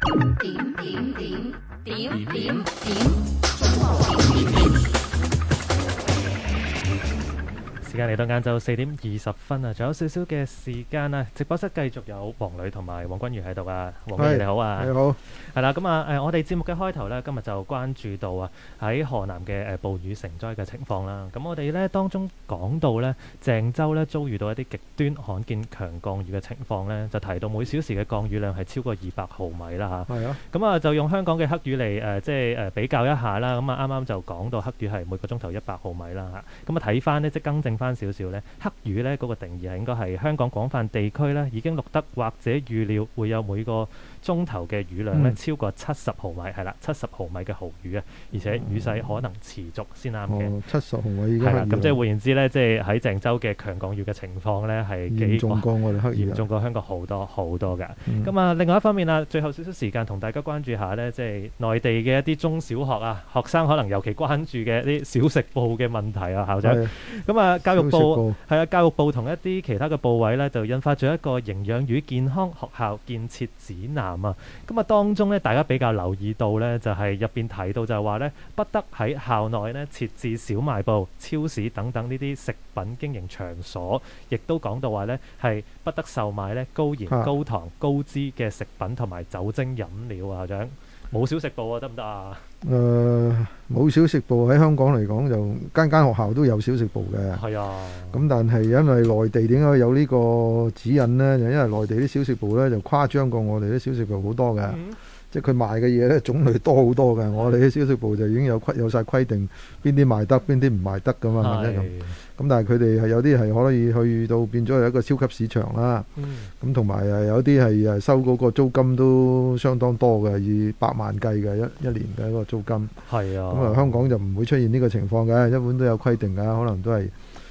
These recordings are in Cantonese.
點時間嚟到晏晝4:20啊，仲有少少嘅時間啊！直播室繼續有黃女同埋黃君如喺度啊，黃君如你好啊， 你好， 係啦，咁啊我哋節目嘅開頭呢，今日就關注到啊喺河南嘅暴雨成災嘅情況啦。咁我哋呢當中講到呢，鄭州呢遭遇到一啲極端罕見強降雨嘅情況呢，就提到每小時嘅降雨量係超過200毫米啦嚇。 係啊， 咁啊就用香港嘅黑雨嚟即係比較一下啦。咁啊啱啱就講到黑雨係每個鐘頭100毫米啦嚇。咁啊睇翻呢，即係更正翻少少呢，黑雨呢嗰個定義係應該係香港廣泛地區呢已經錄得或者預料會有每個鐘頭嘅雨量呢超過70毫米，係啦，70毫米嘅豪雨啊，而且雨勢可能持續先啱嘅。 70毫米已經係啦， 咁即係換言之呢，即係喺鄭州嘅強降雨嘅情況呢係嚴重過我哋黑雨， 嚴重過香港好多好多㗎。咁啊，另外一方面啊，最後少少時間同大家關注下呢，即係內地嘅一啲中小學啊，學生可能尤其關注嘅一啲小食部嘅問題啊，校長。咁啊，教育部同一啲其他嘅部委呢，就印發咗一個營養與健康學校建設指南啊。咁啊，當中呢，大家比較留意到呢，就係入邊提到就係話呢，不得喺校內呢設置小賣部、超市等等呢啲食品經營場所，亦都講到話呢，係不得售賣呢高鹽、高糖、高脂嘅食品同埋酒精飲料啊，校長。冇小食部啊，得唔得啊？ 冇小食部喺香港嚟講，就間間學校都有小食部嘅。係啊。咁但係因為內地點解有呢個指引呢？就因為內地啲小食部呢，就誇張過我哋啲小食部好多嘅。即係佢賣嘅嘢呢，種類多好多嘅。我哋啲小食部就已經有晒規定，邊啲賣得，邊啲唔賣得噶嘛。咁但係佢哋係有啲係可以去到變咗係一個超級市場啦。咁同埋有啲係收嗰個租金都相當多嘅，以百萬計嘅一年嘅一個租金。係啊。咁啊，香港就唔會出現呢個情況嘅，一般都有規定嘅，可能都係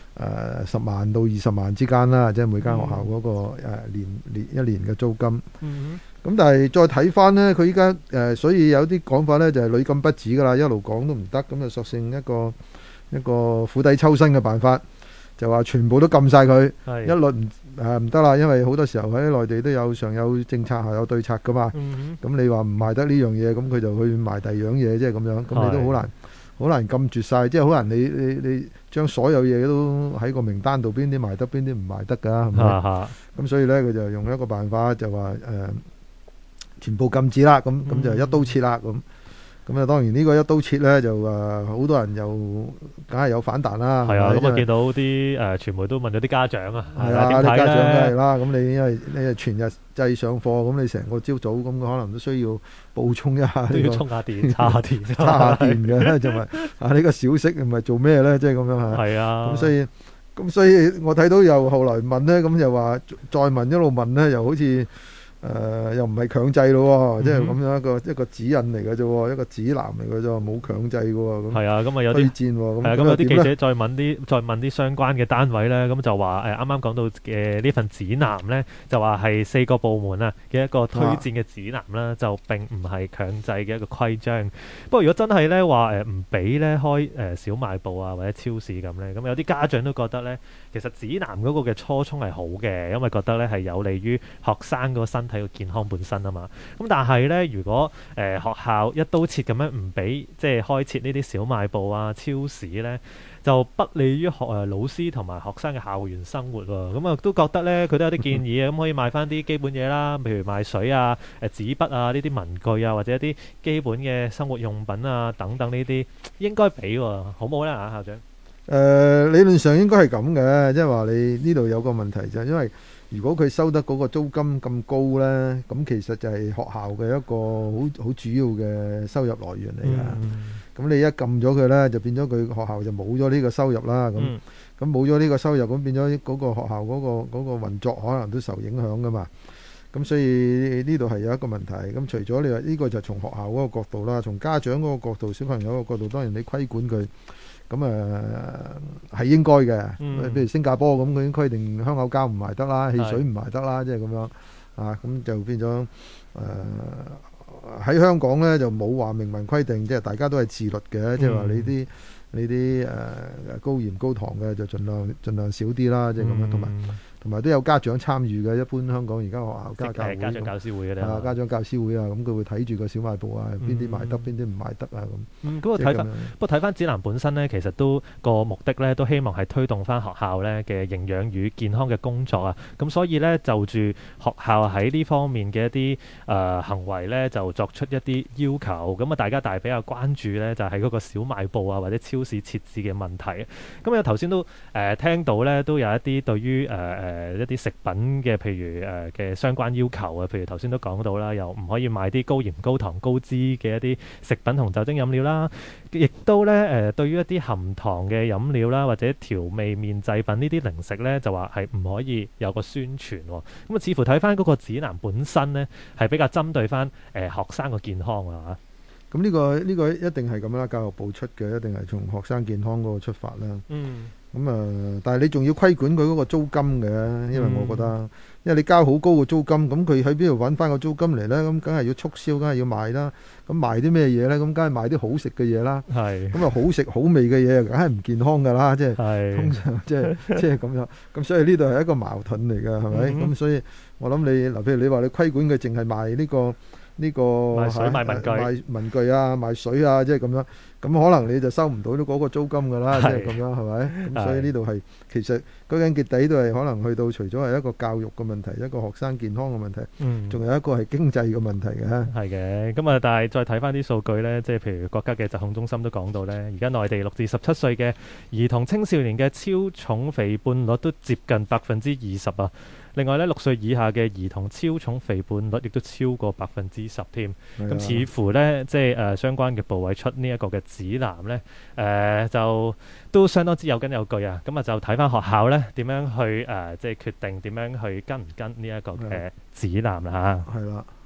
10萬到20萬之間啦，即係每間學校嗰個一年嘅租金。咁但係再睇翻呢，佢依家所以有啲講法呢，就係屢禁不止噶啦，一路講都唔得，咁就索性一個釜底抽薪嘅辦法，就話全部都禁晒佢，一律唔得啦，因為好多時候喺內地都有上有政策下有對策噶嘛。咁你話唔賣得呢樣嘢，咁佢就去賣第二樣嘢，即係咁樣，咁你都好難禁絕晒，即係好難你將所有嘢都喺個名單度，邊啲賣得，邊啲唔賣得㗎，係咪？咁所以呢，佢就用一個辦法，就話全部禁止啦，咁就一刀切啦，咁啊，當然呢個一刀切呢，就好多人又梗係有反彈啦。係啊，咁啊見到啲傳媒都問咗啲家長啊，係啊，啲家長梗係啦。咁你因為你係全日制上課，咁你成個朝早咁可能都需要補充一下，都要充下電、叉下電嘅，就係呢個小息唔係做咩呢？即係咁樣嚇。係啊。咁所以我睇到又後來問呢，咁又話再問一路問呢，又好似。又唔係強制咯，即係咁樣一個指引嚟嘅啫，一個指南嚟嘅啫，冇強制嘅。咁係啊，咁啊有啲推薦，係啊，咁有啲記者再問啲相關嘅單位咧，咁就話啱啱講到嘅呢份指南咧，就話係4個部門啊嘅一個推薦嘅指南啦，就並唔係強制嘅一個規章。不過如果真係咧話唔俾咧開小賣部啊或者超市咁咧，咁有啲家長都覺得咧，其實指南嗰個嘅初衷係好嘅，因為覺得咧係有利於學生個身體嘅健康本身啊嘛，咁但係咧，如果學校一刀切咁樣唔俾即係開設呢啲小賣部啊、超市咧，就不利於老師同埋學生嘅校園生活喎。咁啊都覺得咧，佢都有啲建議啊，咁可以賣翻啲基本嘢啦，譬如賣水啊、紙筆啊呢啲文具啊，或者一啲基本嘅生活用品啊等等呢啲，應該俾喎，好唔好咧啊，校長？ 理論上應該係咁嘅，即係話你呢度有個問題就係因為。如果佢收得嗰個租金咁高呢，咁其實就係學校嘅一個好主要嘅收入來源嚟㗎。咁你一禁咗佢呢，就變咗佢學校就冇咗呢個收入啦。咁冇咗呢個收入，咁變咗嗰個學校嗰個運作可能都受影響㗎嘛。咁所以呢度係有一個問題。咁除咗你話呢個就從學校嗰個角度啦，從家長嗰個角度、小朋友嗰個角度，當然你規管佢。咁係應該嘅，譬如新加坡咁，佢已經規定香口膠唔賣得啦，汽水唔賣得啦，即係咁樣啊，咁就變咗喺香港呢就冇話明文規定，即係大家都係自律嘅，即係話你啲高鹽高糖嘅就盡量少啲啦，即係咁樣，同埋同埋都有家長參與嘅。一般香港而家學校家教會家長教師會嘅咧， 家長教師會啊，咁佢會睇住個小賣部啊，邊啲賣得，邊啲唔賣得啊咁。 不過睇翻指南本身咧，其實都個目的咧，都希望係推動翻學校咧嘅營養與健康嘅工作啊。咁所以咧，就住學校喺呢方面嘅一啲行為咧，就作出一啲要求。咁啊，大家比較關注咧，就係嗰個小賣部啊或者超市設置嘅問題。咁啊，頭先都聽到咧，都有一啲對於一啲食品嘅，譬如嘅相關要求啊，譬如頭先都講到啦，又唔可以賣啲高鹽、高糖、高脂嘅一啲食品同酒精飲料啦，亦都咧對於一啲含糖嘅飲料啦，或者調味麵製品呢啲零食咧，就話係唔可以有個宣傳。咁啊，似乎睇翻嗰個指南本身咧，係比較針對翻學生個健康啊。 咁呢個一定係咁啦，教育部出嘅一定係從學生健康嗰個出發啦。咁但係你仲要規管佢嗰個租金嘅，因為我覺得，因為你交好高嘅租金，咁佢喺邊度揾翻個租金嚟呢？咁梗係要促銷，梗係要賣啦。咁賣啲咩嘢呢？咁梗係賣啲好食嘅嘢啦。咁啊，好食好味嘅嘢，梗係唔健康噶啦。即係通常即係咁樣。咁所以呢度係一個矛盾嚟㗎，係咪？咁所以我諗你嗱，譬如你話你規管佢淨係賣呢個賣水賣文具啊，賣水啊，即係咁樣，咁可能你就收唔到嗰個租金噶啦，即係咁樣，係咪？咁所以呢度係其實歸根結底都係可能去到除咗係一個教育嘅問題，一個學生健康嘅問題，仲有一個係經濟嘅問題嘅。 係嘅，咁啊，但係再睇翻啲數據呢，即係譬如國家嘅疾控中心都講到呢，而家內地6至17歲嘅兒童青少年嘅超重肥胖率都接近20%啊。另外咧，6歲以下嘅兒童超重肥胖率亦都超過10%添。咁似乎咧，即係相關嘅部委出呢一個嘅指南咧，就都相當之有根有據啊。咁啊，就睇翻學校咧點樣去即係決定點樣去跟唔跟呢一個嘅指南啦嚇。 係啦。